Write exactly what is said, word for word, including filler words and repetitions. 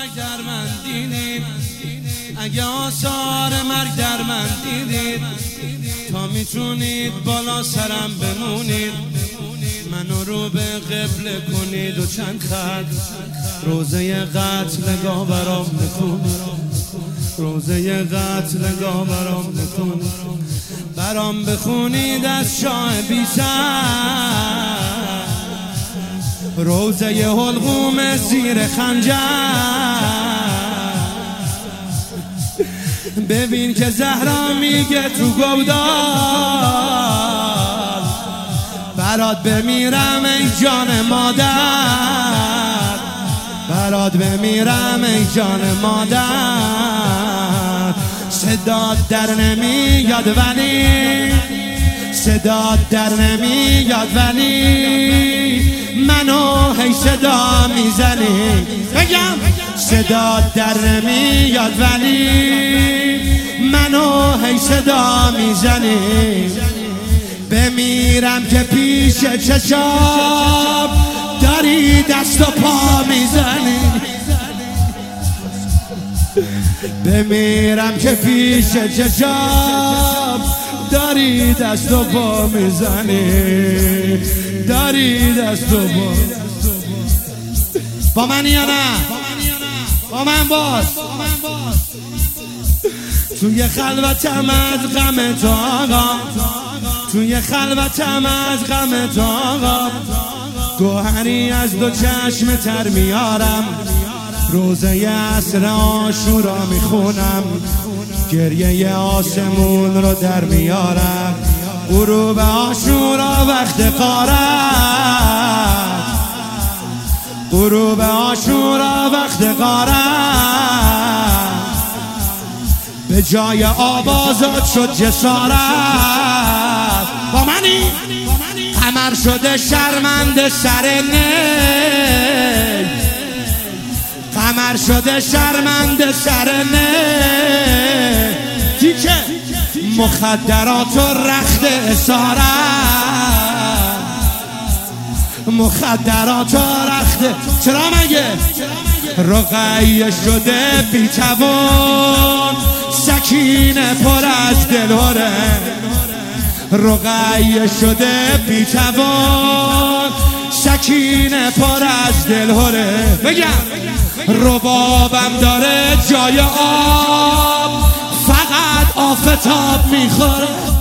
مرگ در من دیدید، اگه آثار مرگ در من دیدید، تا میتونید بالا سرم بمونید، منو رو به قبله کنید و چند خط روزه قتل نگاه برام نکنید، روزه قتل نگاه برام نکنید، برام بخونید از شاه بی‌سر، روزه حلقوم زیر خنجر، ببین که زهرا میگه تو گودال، برات بمیرم ای جان مادر، برات بمیرم ای جان مادر. صدات در نمیاد ولی، صدات در نمیاد ولی، منو هی صدا میزنی، بگم صدات در نمیاد ولی، منو هی صدا میزنی، بمیرم که پیش چشام داری دست و پا میزنی، بمیرم که پیش چشام داری دست و پا میزنی، داری دست و پا. با من یا نه؟ با من باز. توی خلوتم از غمت آقا، توی خلوتم از غمت آقا، گوهری از دو چشم تر میارم، روزه عصر عاشورا میخونم، گریه آسمون رو در میارم، غروب عاشورا وقت غارت، غروب عاشورا وقت غارت، به جای آوازات شد جسارت. با منی قمر شده شرمنده سر نی، قمر شده شرمنده سر نی، تیکه مخدرات و رخت اسارت، مخدرات و رخت. چرا مگه رقیه شده بی‌توان، سکینه پر از دلهره، رقیه شده بی‌توان، سکینه پر از دلهره. بگم ربابم داره جای آب، فقط آفتاب میخوره،